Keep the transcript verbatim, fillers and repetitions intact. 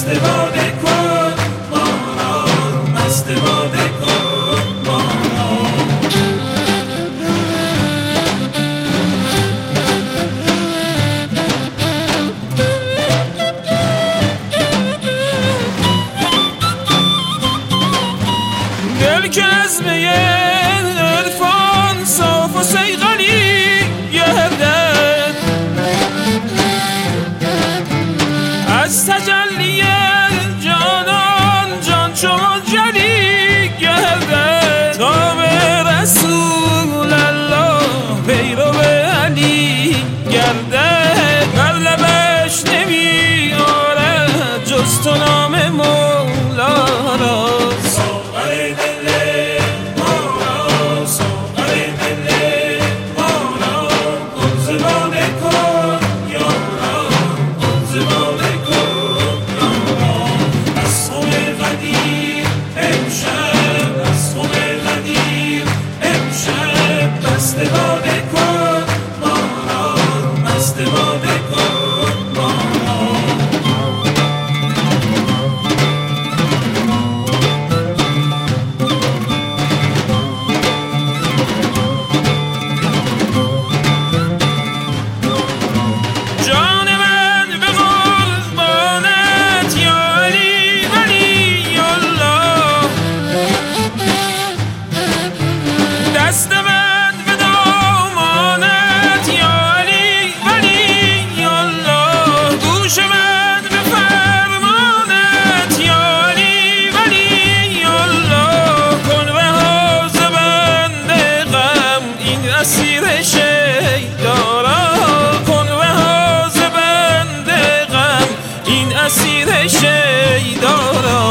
مست باده کن ما را، مست باده کن ما را. دل که از می عرفان صاف و صیقلی گردد، از تجلی جانان جان چو منجلی گردد. تا به رسول الله پیرو علی گردد، بر لبش نمی آرد جز تو نام مولا را. دست من به دامانت یا علی ولی الله، گوش من به فرمانت یا علی ولی الله. کن رها ز بند غم این اسیر شیدارا، کن رها ز بند غم این اسیر شیدارا.